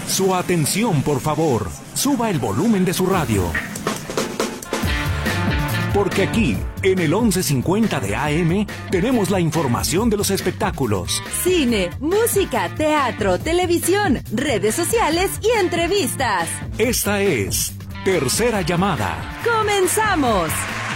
Su atención, por favor. Suba el volumen de su radio. Porque aquí, en el 1150 de AM, tenemos la información de los espectáculos. Cine, música, teatro, televisión, redes sociales y entrevistas. Esta es Tercera Llamada. ¡Comenzamos!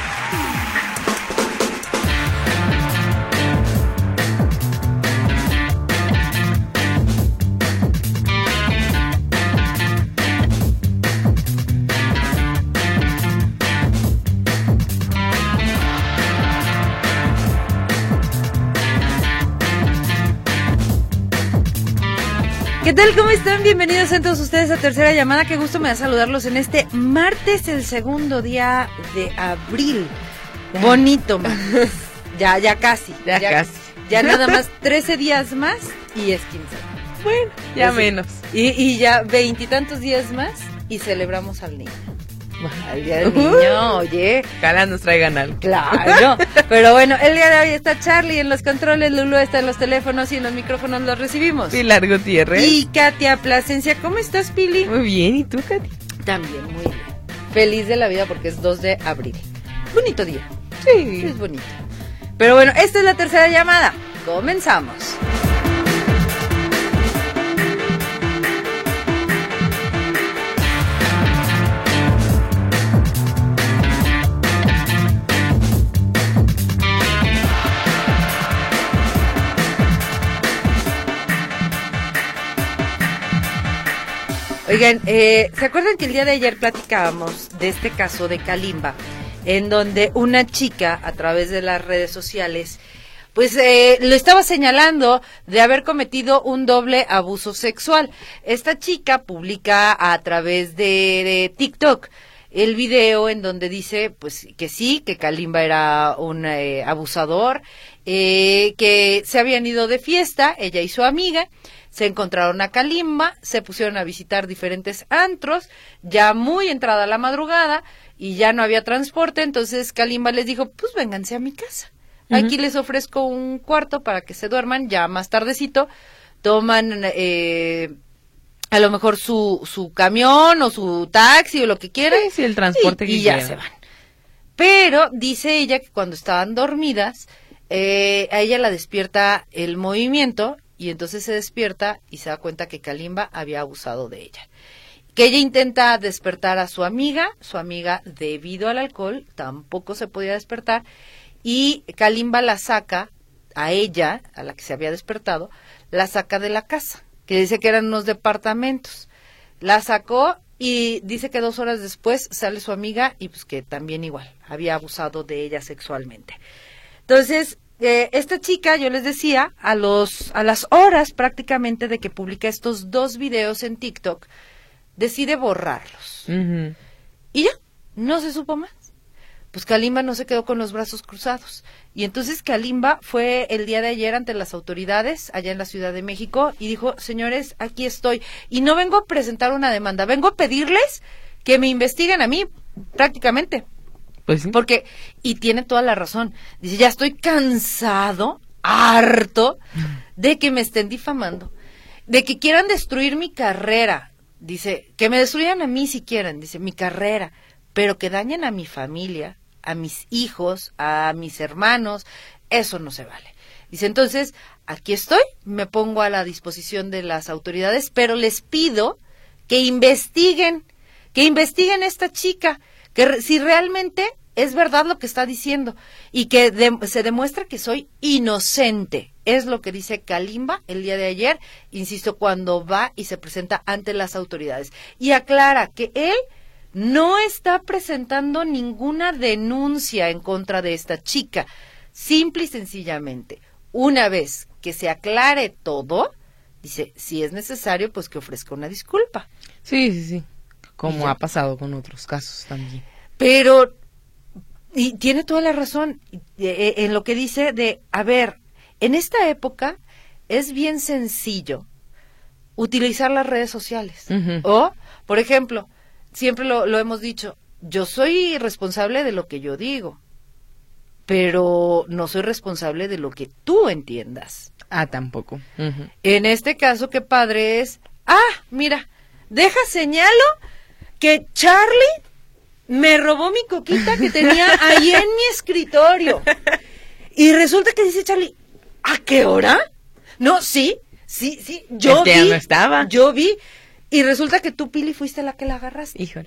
¿Qué tal? ¿Cómo están? Bienvenidos a todos ustedes a Tercera Llamada. Qué gusto me da saludarlos en este martes, el segundo día de abril. Bonito, man. Ya casi. Ya nada más 13 días más y es 15. Bueno, ya Así. menos. Y ya 20 y tantos días más y celebramos al niño. Al día del niño, oye. Ojalá nos traigan algo. Claro, pero bueno, el día de hoy está Charlie en los controles, Lulu está en los teléfonos y en los micrófonos los recibimos. Pilar Gutiérrez. Y Katia Plasencia, ¿cómo estás, Pili? Muy bien, ¿y tú, Katy? También, muy bien. Feliz de la vida porque es 2 de abril. Bonito día. Sí. Es bonito. Pero bueno, esta es la tercera llamada. Comenzamos. Oigan, ¿se acuerdan que el día de ayer platicábamos de este caso de Kalimba, en donde una chica a través de las redes sociales, pues lo estaba señalando de haber cometido un doble abuso sexual? Esta chica publica a través de TikTok el video en donde dice, pues, que sí, que Kalimba era un abusador, que se habían ido de fiesta, ella y su amiga. Se encontraron a Kalimba, se pusieron a visitar diferentes antros, ya muy entrada la madrugada y ya no había transporte, entonces Kalimba les dijo, pues vénganse a mi casa. Aquí les ofrezco un cuarto para que se duerman, ya más tardecito toman a lo mejor su camión o su taxi o lo que quieran. Sí, el transporte y ya se van. Pero dice ella que cuando estaban dormidas, a ella la despierta el movimiento. Y entonces se despierta y se da cuenta que Kalimba había abusado de ella. Que ella intenta despertar a su amiga debido al alcohol tampoco se podía despertar y Kalimba la saca a ella, a la que se había despertado, la saca de la casa, que dice que eran unos departamentos. La sacó y dice que 2 horas después sale su amiga y pues que también igual había abusado de ella sexualmente. Entonces, esta chica, yo les decía, a las horas prácticamente de que publica estos 2 videos en TikTok, decide borrarlos. Y ya, no se supo más. Pues Kalimba no se quedó con los brazos cruzados. Y entonces Kalimba fue el día de ayer ante las autoridades allá en la Ciudad de México y dijo, señores, aquí estoy. Y no vengo a presentar una demanda, vengo a pedirles que me investiguen a mí, prácticamente. Pues sí. Porque, y tiene toda la razón, dice, ya estoy cansado, harto, de que me estén difamando, de que quieran destruir mi carrera, dice, que me destruyan a mí si quieren, dice, mi carrera, pero que dañen a mi familia, a mis hijos, a mis hermanos, eso no se vale. Dice, entonces, aquí estoy, me pongo a la disposición de las autoridades, pero les pido que investiguen esta chica, que si realmente es verdad lo que está diciendo y que se demuestra que soy inocente. Es lo que dice Kalimba el día de ayer, insisto, cuando va y se presenta ante las autoridades. Y aclara que él no está presentando ninguna denuncia en contra de esta chica. Simple y sencillamente, una vez que se aclare todo, dice, si es necesario, pues que ofrezca una disculpa. Sí. Como ha pasado con otros casos también. Pero, y tiene toda la razón en lo que dice de, a ver, en esta época es bien sencillo utilizar las redes sociales. O, por ejemplo, siempre lo hemos dicho, yo soy responsable de lo que yo digo, pero no soy responsable de lo que tú entiendas. Ah, tampoco. En este caso, qué padre es, mira, deja señalo que Charlie me robó mi coquita que tenía ahí en mi escritorio. Y resulta que dice Charlie, ¿a qué hora? No, sí, yo vi. Ya no estaba. Yo vi. Y resulta que tú, Pili, fuiste la que la agarraste. Híjole.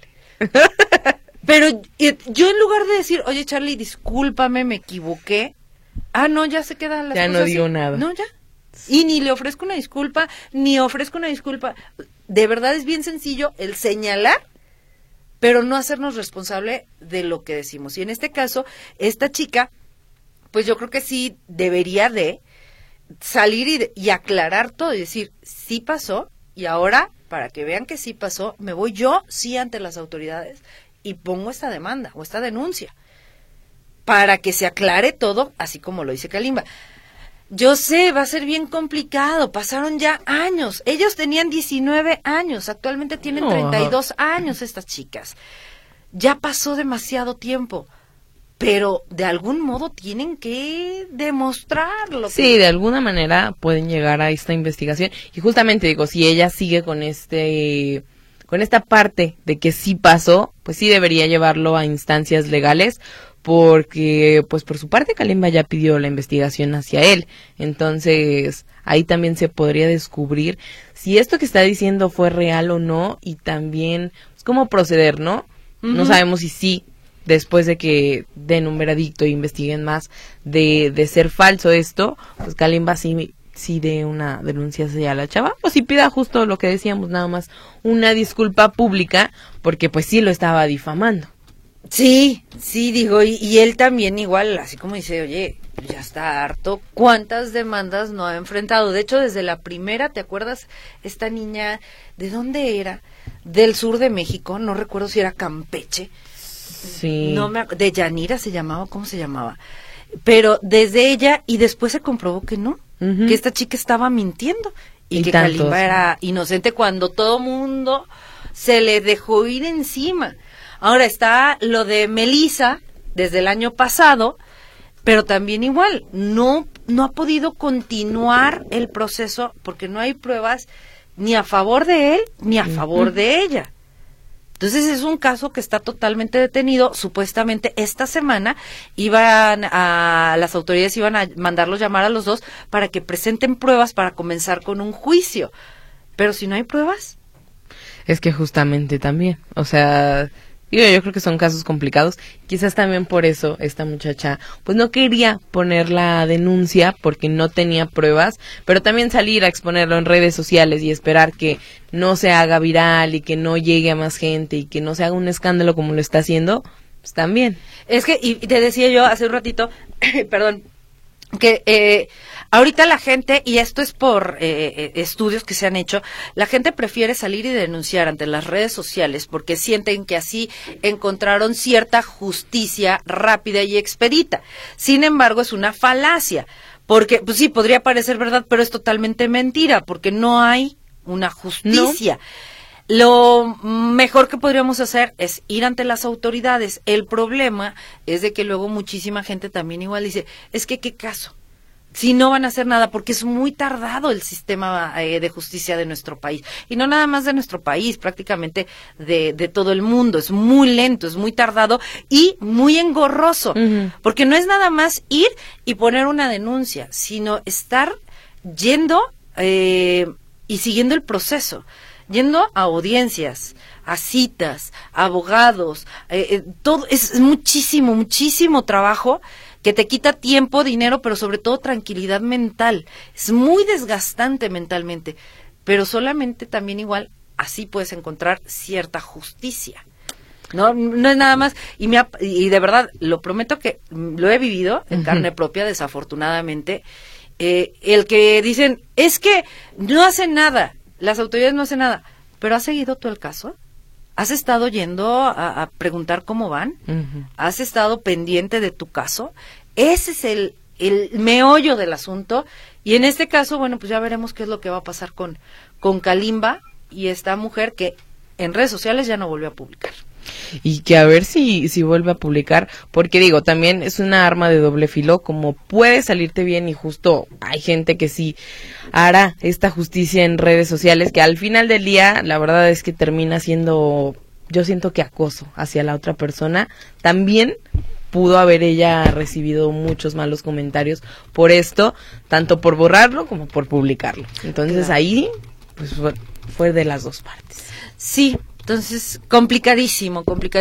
Pero yo en lugar de decir, oye, Charlie, discúlpame, me equivoqué. Ah, no, ya se quedan las ya cosas no digo así. nada. No, ya. Y ni le ofrezco una disculpa, ni ofrezco una disculpa. De verdad es bien sencillo el señalar, pero no hacernos responsable de lo que decimos. Y en este caso, esta chica, pues yo creo que sí debería de salir y aclarar todo y decir, sí pasó, y ahora, para que vean que sí pasó, me voy yo, sí, ante las autoridades, y pongo esta demanda o esta denuncia, para que se aclare todo, así como lo dice Kalimba. Yo sé, va a ser bien complicado, pasaron ya años, ellos tenían 19 años, actualmente tienen 32 años estas chicas, ya pasó demasiado tiempo, pero de algún modo tienen que demostrarlo. Sí, de alguna manera pueden llegar a esta investigación, y justamente digo, si ella sigue con esta parte de que sí pasó, pues sí debería llevarlo a instancias legales, porque pues por su parte Kalimba ya pidió la investigación hacia él, entonces ahí también se podría descubrir si esto que está diciendo fue real o no, y también pues, cómo proceder, ¿no? Uh-huh. No sabemos si sí, después de que den un veredicto e investiguen más de ser falso esto, pues Kalimba sí dé una denuncia hacia la chava, o si pida justo lo que decíamos, nada más una disculpa pública, porque pues sí lo estaba difamando. Sí, digo, y él también igual, así como dice, oye, ya está harto, ¿cuántas demandas no ha enfrentado? De hecho, desde la primera, ¿te acuerdas? Esta niña, ¿de dónde era? Del sur de México, no recuerdo si era Campeche. Sí. De Yanira se llamaba, ¿cómo se llamaba? Pero desde ella, y después se comprobó que no, que esta chica estaba mintiendo, y que Kalimba era inocente cuando todo mundo se le dejó ir encima. Ahora está lo de Melissa desde el año pasado, pero también igual, no ha podido continuar el proceso porque no hay pruebas ni a favor de él ni a favor de ella. Entonces es un caso que está totalmente detenido. Supuestamente esta semana las autoridades iban a mandarlos llamar a los dos para que presenten pruebas para comenzar con un juicio. Pero si no hay pruebas. Es que justamente también, o sea, yo creo que son casos complicados. Quizás también por eso esta muchacha pues no quería poner la denuncia porque no tenía pruebas, pero también salir a exponerlo en redes sociales y esperar que no se haga viral y que no llegue a más gente y que no se haga un escándalo como lo está haciendo, pues también. Es que, y te decía yo hace un ratito, perdón, que ahorita la gente, y esto es por estudios que se han hecho, la gente prefiere salir y denunciar ante las redes sociales porque sienten que así encontraron cierta justicia rápida y expedita. Sin embargo, es una falacia, porque pues sí, podría parecer verdad, pero es totalmente mentira, porque no hay una justicia. ¿No? Lo mejor que podríamos hacer es ir ante las autoridades. El problema es de que luego muchísima gente también igual dice, es que ¿qué caso? Si no van a hacer nada, porque es muy tardado el sistema de justicia de nuestro país. Y no nada más de nuestro país, prácticamente de todo el mundo. Es muy lento, es muy tardado y muy engorroso. Uh-huh. Porque no es nada más ir y poner una denuncia, sino estar yendo y siguiendo el proceso. Yendo a audiencias, a citas, a abogados, todo es muchísimo trabajo que te quita tiempo, dinero, pero sobre todo tranquilidad mental. Es muy desgastante mentalmente, pero solamente también igual así puedes encontrar cierta justicia. No es nada más, y de verdad, lo prometo que lo he vivido en carne propia, desafortunadamente, el que dicen, es que no hacen nada. Las autoridades no hacen nada, pero ¿has seguido tú el caso? ¿Has estado yendo a preguntar cómo van? Uh-huh. ¿Has estado pendiente de tu caso? Ese es el meollo del asunto, y en este caso, bueno, pues ya veremos qué es lo que va a pasar con Kalimba y esta mujer que en redes sociales ya no volvió a publicar. y que a ver si vuelve a publicar, porque digo, también es una arma de doble filo, como puede salirte bien y justo hay gente que sí hará esta justicia en redes sociales, que al final del día la verdad es que termina siendo, yo siento que acoso hacia la otra persona. También pudo haber ella recibido muchos malos comentarios por esto, tanto por borrarlo como por publicarlo. Entonces claro, ahí pues fue de las dos partes. Sí, entonces complicadísimo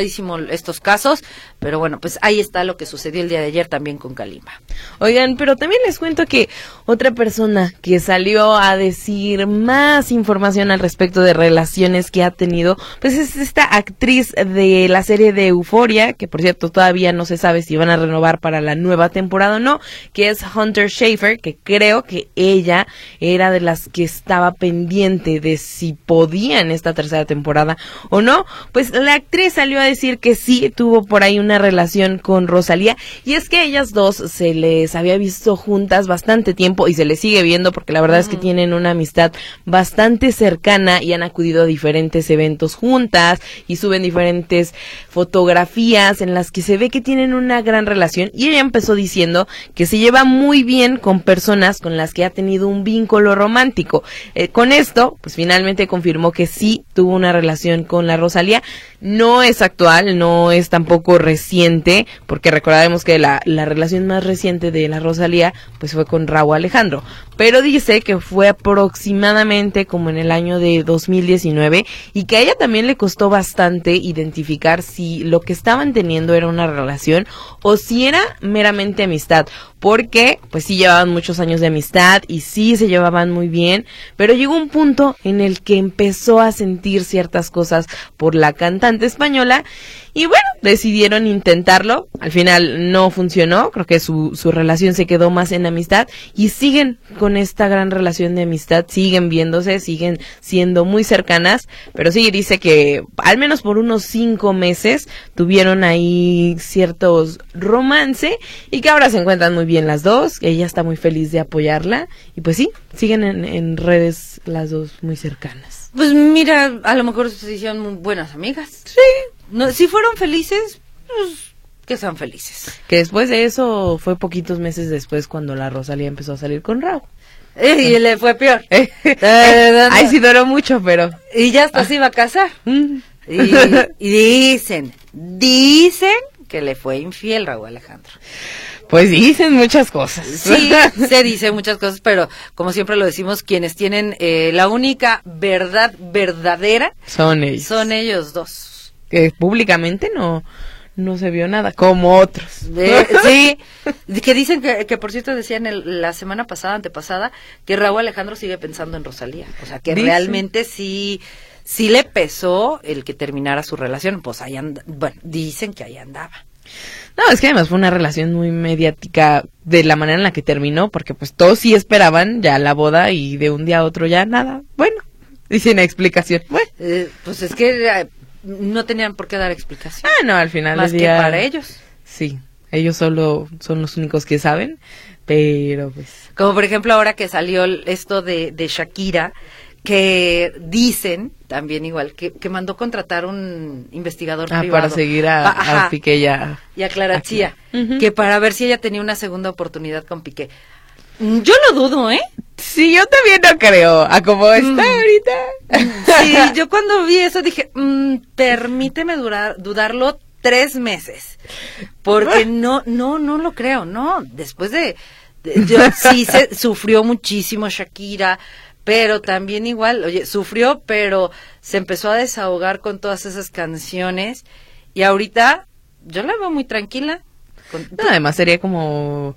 estos casos, pero bueno, pues ahí está lo que sucedió el día de ayer también con Kalimba. Oigan, pero también les cuento que otra persona que salió a decir más información al respecto de relaciones que ha tenido, pues es esta actriz de la serie de Euphoria, que por cierto todavía no se sabe si van a renovar para la nueva temporada o no, que es Hunter Schafer, que creo que ella era de las que estaba pendiente de si podía en esta tercera temporada o no. Pues la actriz salió a decir que sí tuvo por ahí una relación con Rosalía, y es que ellas dos se les había visto juntas bastante tiempo y se les sigue viendo porque la verdad es que tienen una amistad bastante cercana y han acudido a diferentes eventos juntas y suben diferentes fotografías en las que se ve que tienen una gran relación, y ella empezó diciendo que se lleva muy bien con personas con las que ha tenido un vínculo romántico. Con esto, pues finalmente confirmó que sí tuvo una relación con la Rosalía. No es actual, no es tampoco reciente, porque recordemos que la relación más reciente de la Rosalía pues fue con Rauw Alejandro, pero dice que fue aproximadamente como en el año de 2019, y que a ella también le costó bastante identificar si lo que estaban teniendo era una relación o si era meramente amistad, porque pues sí llevaban muchos años de amistad y sí se llevaban muy bien, pero llegó un punto en el que empezó a sentir ciertas cosas por la cantante española, y bueno, decidieron intentarlo. Al final no funcionó, creo que su relación se quedó más en amistad, y siguen con esta gran relación de amistad, siguen viéndose, siguen siendo muy cercanas, pero sí dice que al menos por unos 5 meses tuvieron ahí ciertos romance, y que ahora se encuentran muy bien las dos, que ella está muy feliz de apoyarla, y pues sí, siguen en redes las dos muy cercanas. Pues mira, a lo mejor se hicieron muy buenas amigas. Sí. No, si fueron felices, pues que sean felices. Que después de eso fue poquitos meses después cuando la Rosalía empezó a salir con Rauw. Y le fue peor. Ahí sí duró mucho, pero... Y ya hasta se iba a casar. Y dicen que le fue infiel Rauw Alejandro. Pues dicen muchas cosas. Sí, se dicen muchas cosas, pero como siempre lo decimos, quienes tienen la única verdad verdadera son ellos. Son ellos dos. Que públicamente no se vio nada, como otros. Sí, que dicen que por cierto decían la semana pasada, antepasada, que Rauw Alejandro sigue pensando en Rosalía. O sea, que realmente sí le pesó el que terminara su relación. Pues ahí bueno, dicen que ahí andaba. No, es que además fue una relación muy mediática de la manera en la que terminó, porque pues todos sí esperaban ya la boda y de un día a otro ya nada. Bueno, y sin explicación. Bueno. Pues es que no tenían por qué dar explicación. No, al final más del día, que para ellos. Sí, ellos solo son los únicos que saben, pero pues... Como por ejemplo ahora que salió esto de Shakira, que dicen también igual que mandó contratar un investigador privado para seguir a Piqué y a Clara Chía, que para ver si ella tenía una segunda oportunidad con Piqué. Yo lo dudo, ¿eh? Sí, yo también no creo, a como está ahorita. Sí, yo cuando vi eso dije, permíteme dudarlo 3 meses, porque no lo creo, no. Después sí se sufrió muchísimo Shakira, pero también igual, oye, sufrió, pero se empezó a desahogar con todas esas canciones, y ahorita yo la veo muy tranquila. Además sería como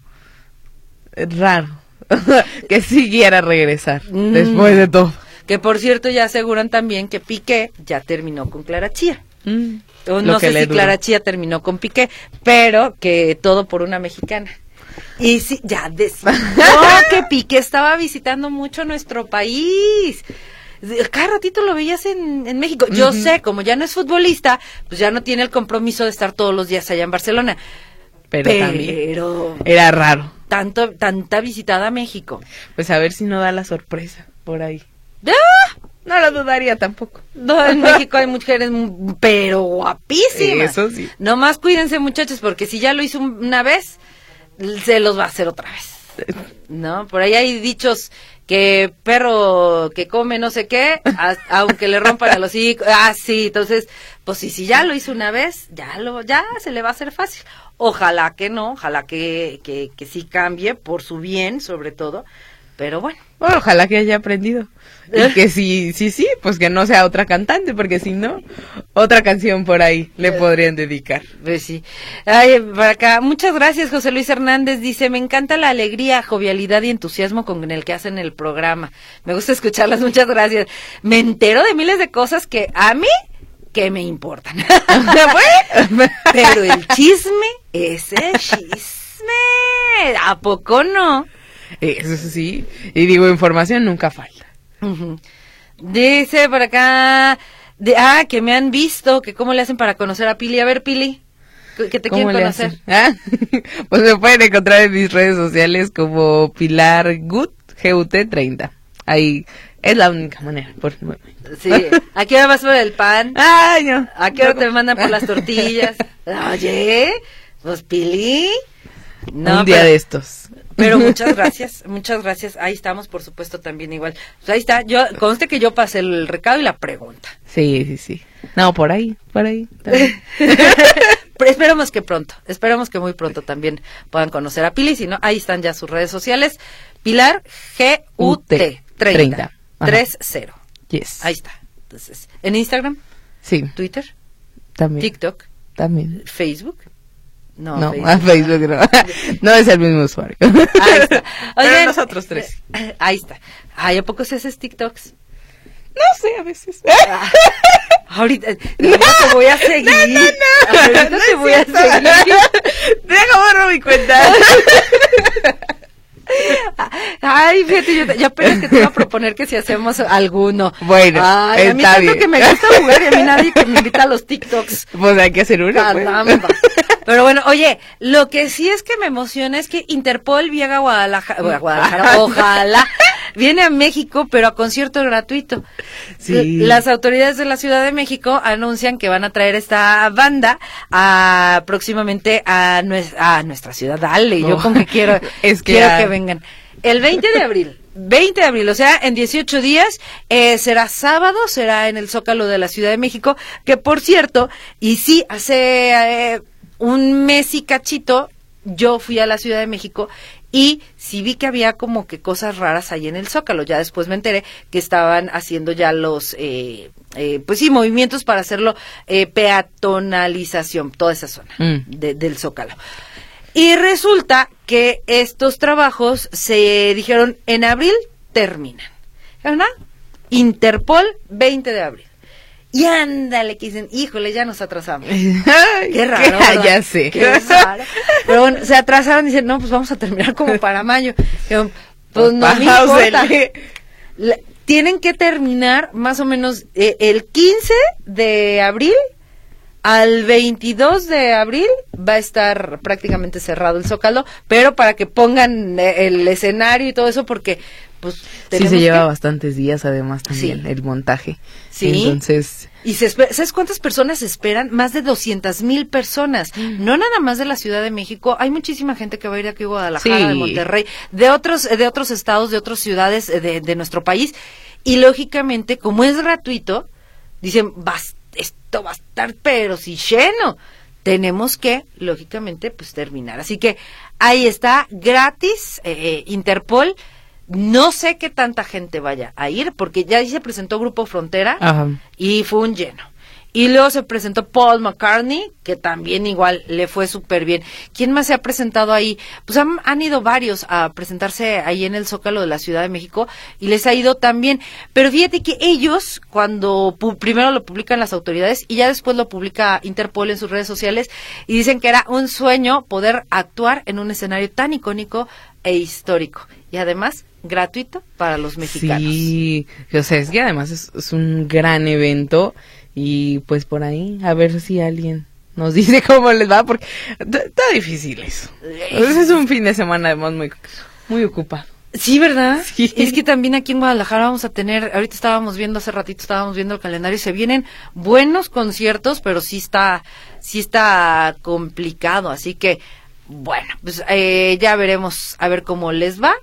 raro que siguiera a regresar después de todo. Que por cierto ya aseguran también que Piqué ya terminó con Clara Chía. O no sé si Clara Chía terminó con Piqué, pero que todo por una mexicana. Y sí, ya que Piqué estaba visitando mucho nuestro país. Cada ratito lo veías en México. Yo sé, como ya no es futbolista, pues ya no tiene el compromiso de estar todos los días allá en Barcelona. Pero también era raro. Tanta visitada a México. Pues a ver si no da la sorpresa por ahí. ¡Ah! No lo lo dudaría tampoco. No, en México hay mujeres pero guapísimas. Eso sí. Nomás cuídense, muchachos, porque si ya lo hizo una vez, se los va a hacer otra vez. ¿No? Por ahí hay dichos que perro que come no sé qué, aunque le rompan a los hijos. Ah, sí, entonces, pues si ya lo hizo una vez, ya se le va a hacer fácil. Ojalá que no, ojalá que sí cambie por su bien, sobre todo. Pero bueno. Ojalá que haya aprendido. Y que sí, pues que no sea otra cantante, porque si no, otra canción por ahí le podrían dedicar. Pues sí. Ay, por acá, muchas gracias, José Luis Hernández. Dice, me encanta la alegría, jovialidad y entusiasmo con el que hacen el programa. Me gusta escucharlas, muchas gracias. Me entero de miles de cosas que a mí, que me importan. Pero el chisme, ese chisme, ¿a poco no? Eso sí, y digo, información nunca falta. Uh-huh. Dice por acá, que me han visto, que cómo le hacen para conocer a Pili. A ver, Pili, que te quieren conocer. Pues me pueden encontrar en mis redes sociales como Pilar Gut, GUT30. Ahí es la única manera. Sí, ¿a qué hora vas por el pan? Ay, no. ¿A qué hora te mandan por las tortillas? Oye, pues Pili. No, un día de estos. Pero muchas gracias. Ahí estamos, por supuesto, también igual. Pues ahí está, conste que yo pasé el recado y la pregunta. Sí. No, por ahí. Pero esperamos que muy pronto también puedan conocer a Pili. Si no, ahí están ya sus redes sociales. Pilar GUT 30. 30. Yes. Ahí está. Entonces, ¿en Instagram? Sí. ¿Twitter? También. ¿TikTok? También. ¿Facebook? No, Facebook no. No es el mismo usuario. Ahí está. Oigan, pero nosotros tres. Ahí está. Ay, ¿a poco se haces TikToks? No sé, a veces. Ahorita te voy a seguir. No. Ahorita te voy a seguir. Deja borro mi cuenta. Ay, fíjate, yo apenas que te iba a proponer que si hacemos alguno. Bueno, ay, a mí está tanto bien. Que me gusta jugar y a mí nadie que me invita a los TikToks. Pues hay que hacer uno. Caramba. Pues. Pero bueno, oye, lo que sí es que me emociona es que Interpol llega a Guadalajara, ojalá, viene a México, pero a concierto gratuito. Sí. Las autoridades de la Ciudad de México anuncian que van a traer esta banda próximamente a nuestra ciudad. Dale, yo con que quiero que vengan. El 20 de abril, o sea, en 18 días, será sábado, será en el Zócalo de la Ciudad de México, que por cierto, y sí, hace un mes y cachito, yo fui a la Ciudad de México y sí vi que había como que cosas raras ahí en el Zócalo. Ya después me enteré que estaban haciendo ya los, pues sí, movimientos para hacerlo peatonalización, toda esa zona del Zócalo. Y resulta que estos trabajos se dijeron en abril terminan. ¿Verdad? Interpol 20 de abril. Y ándale, que dicen, híjole, ya nos atrasamos. Qué raro, ¿verdad? Ya sé. Qué raro. Pero bueno, se atrasaron y dicen, no, pues vamos a terminar como para mayo. Digo, pues no me importa. Tienen que terminar más o menos el 15 de abril al 22 de abril va a estar prácticamente cerrado el Zócalo, pero para que pongan el escenario y todo eso, porque pues sí se lleva bastantes días además también el montaje. Sí. Entonces, y ¿sabes cuántas personas esperan? Más de 200,000 personas. No nada más de la Ciudad de México, hay muchísima gente que va a ir aquí a Guadalajara, de Monterrey, de otros estados, de otras ciudades de nuestro país, y lógicamente, como es gratuito, dicen, esto va a estar pero si lleno. Tenemos que, lógicamente, pues terminar. Así que ahí está, gratis, Interpol. No sé qué tanta gente vaya a ir, porque ya ahí se presentó Grupo Frontera. Ajá. Y fue un lleno. Y luego se presentó Paul McCartney, que también igual le fue súper bien. ¿Quién más se ha presentado ahí? Pues han ido varios a presentarse ahí en el Zócalo de la Ciudad de México y les ha ido también. Pero fíjate que ellos, cuando primero lo publican las autoridades y ya después lo publica Interpol en sus redes sociales, y dicen que era un sueño poder actuar en un escenario tan icónico e histórico. Y además gratuito para los mexicanos. Sí, o sea, es que además es un gran evento. Y pues por ahí, a ver si alguien nos dice cómo les va, porque está difícil eso. Es un fin de semana además muy ocupado. Sí, ¿verdad? Sí. Es que también aquí en Guadalajara vamos a tener, ahorita hace ratito estábamos viendo el calendario y se vienen buenos conciertos, pero sí está complicado, así que, bueno, pues ya veremos a ver cómo les va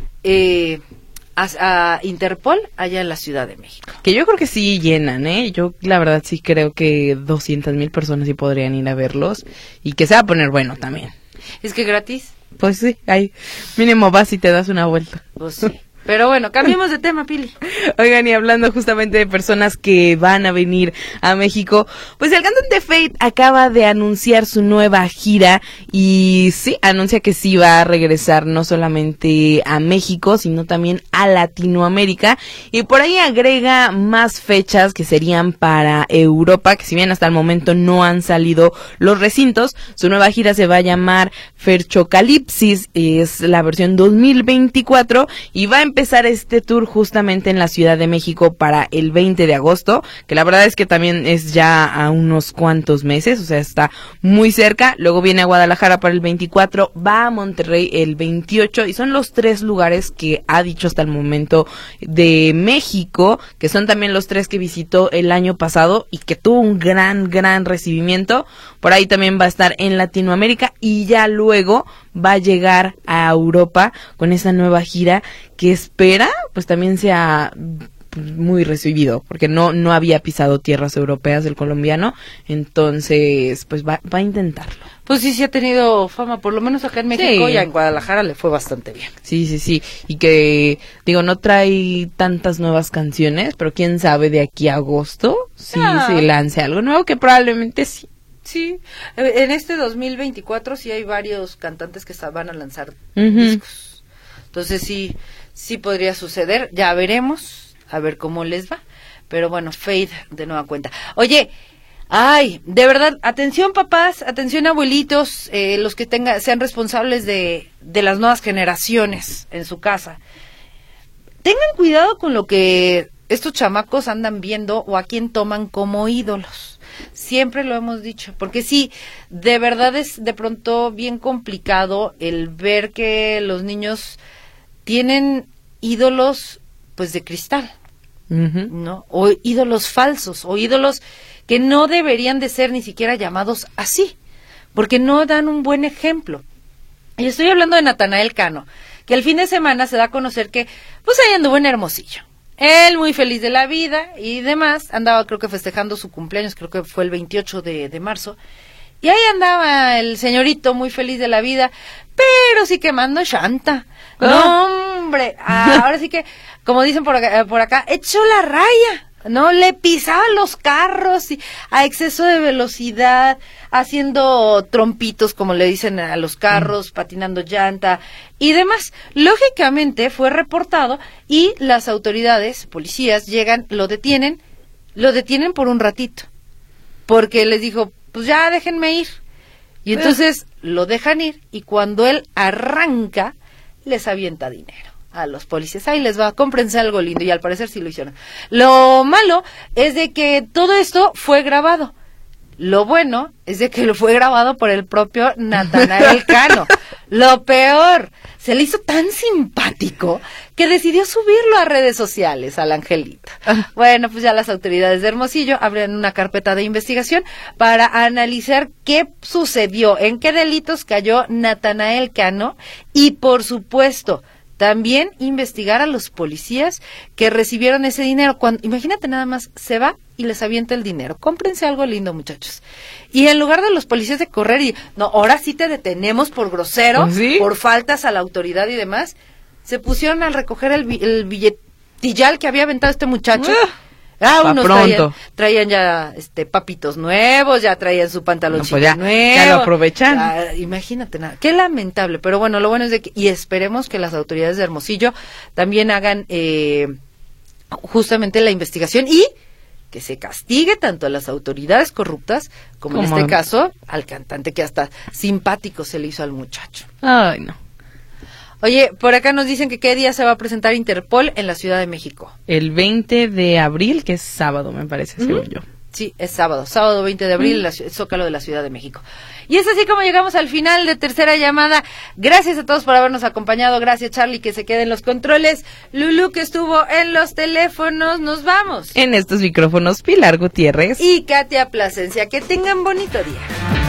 a Interpol allá en la Ciudad de México. Que yo creo que sí llenan, ¿eh? Yo la verdad sí creo que 200,000 personas sí podrían ir a verlos y que se va a poner bueno también. ¿Es que gratis? Pues sí, ahí mínimo vas y te das una vuelta. Pues sí. Pero bueno, cambiemos de tema, Pili. Oigan, y hablando justamente de personas que van a venir a México, pues el cantante Feid acaba de anunciar su nueva gira y sí, anuncia que sí va a regresar no solamente a México, sino también a Latinoamérica, y por ahí agrega más fechas que serían para Europa, que si bien hasta el momento no han salido los recintos. Su nueva gira se va a llamar Ferchocalipsis, es la versión 2024 y va a empezar este tour justamente en la Ciudad de México para el 20 de agosto, que la verdad es que también es ya a unos cuantos meses, o sea, está muy cerca. Luego viene a Guadalajara para el 24, va a Monterrey el 28, y son los 3 lugares que ha dicho hasta el momento de México, que son también los 3 que visitó el año pasado y que tuvo un gran recibimiento. Por ahí también va a estar en Latinoamérica y ya luego va a llegar a Europa con esa nueva gira que espera pues también sea muy recibido, porque no había pisado tierras europeas el colombiano, entonces pues va a intentarlo. Pues sí ha tenido fama, por lo menos acá en México, Sí. y en Guadalajara le fue bastante bien. Sí, y que, digo, no trae tantas nuevas canciones, pero quién sabe de aquí a agosto si se lance algo nuevo, que probablemente sí. Sí, en este 2024 sí hay varios cantantes que van a lanzar Ujú. discos. Entonces sí podría suceder, ya veremos, a ver cómo les va. Pero bueno, Feid de nueva cuenta. Oye, de verdad, atención papás, atención abuelitos, los que sean responsables de las nuevas generaciones en su casa. Tengan cuidado con lo que estos chamacos andan viendo o a quién toman como ídolos. Siempre lo hemos dicho, porque sí, de verdad es de pronto bien complicado el ver que los niños tienen ídolos pues de cristal, Ujú. ¿no? O ídolos falsos, o ídolos que no deberían de ser ni siquiera llamados así, porque no dan un buen ejemplo. Y estoy hablando de Natanael Cano, que el fin de semana se da a conocer que pues ahí anduvo en Hermosillo. Él muy feliz de la vida y demás, andaba creo que festejando su cumpleaños, creo que fue el 28 de marzo, y ahí andaba el señorito muy feliz de la vida, pero sí quemando llanta. No, hombre, ahora sí que, como dicen por acá, echó la raya, ¿no? Le pisaba los carros a exceso de velocidad, haciendo trompitos, como le dicen a los carros, patinando llanta y demás. Lógicamente fue reportado y las autoridades, policías, llegan, lo detienen por un ratito, porque les dijo, pues ya déjenme ir. Y entonces lo dejan ir y cuando él arranca, les avienta dinero a los policías. Ahí les va, cómprense algo lindo, y al parecer sí lo hicieron. Lo malo es de que todo esto fue grabado. Lo bueno es de que lo fue grabado por el propio Natanael Cano. Lo peor, se le hizo tan simpático que decidió subirlo a redes sociales al angelito. Bueno, pues ya las autoridades de Hermosillo abren una carpeta de investigación para analizar qué sucedió, en qué delitos cayó Natanael Cano y, por supuesto, también investigar a los policías que recibieron ese dinero. Imagínate nada más, se va y les avienta el dinero. Cómprense algo lindo, muchachos. Y en lugar de los policías de correr y, no, ahora sí te detenemos por grosero, ¿Sí? por faltas a la autoridad y demás, se pusieron a recoger el billetillal que había aventado este muchacho. Unos traían ya papitos nuevos, ya traían su pantaloncito nuevo. Ya lo aprovechan. Imagínate nada. Qué lamentable, pero bueno, lo bueno es de que, y esperemos que las autoridades de Hermosillo también hagan justamente la investigación y que se castigue tanto a las autoridades corruptas como en este caso al cantante, que hasta simpático se le hizo al muchacho. Ay, no. Oye, por acá nos dicen que qué día se va a presentar Interpol en la Ciudad de México. El 20 de abril, que es sábado, me parece, según yo. Sí, es sábado 20 de abril, en el Zócalo de la Ciudad de México. Y es así como llegamos al final de Tercera Llamada. Gracias a todos por habernos acompañado. Gracias, Charlie, que se quede en los controles. Lulú, que estuvo en los teléfonos. Nos vamos. En estos micrófonos, Pilar Gutiérrez y Katia Plasencia. Que tengan bonito día.